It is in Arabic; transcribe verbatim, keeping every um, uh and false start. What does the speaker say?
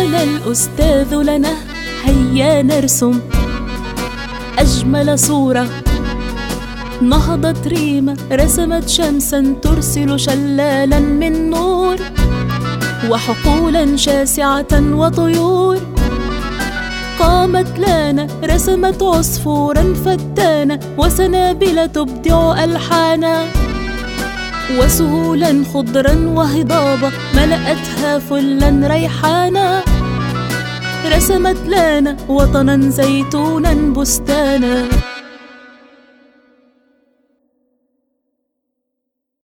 قال الأستاذ لنا هيا نرسم أجمل صورة. نهضت ريمة رسمت شمسا ترسل شلالا من نور، وحقولا شاسعة وطيور. قامت لانا رسمت عصفورا فتانا، وسنابل تبدع ألحانا. وسهولا خضرا وهضابا ملأتها فلا ريحانا. رسمت لانا وطنا زيتونا بستانا.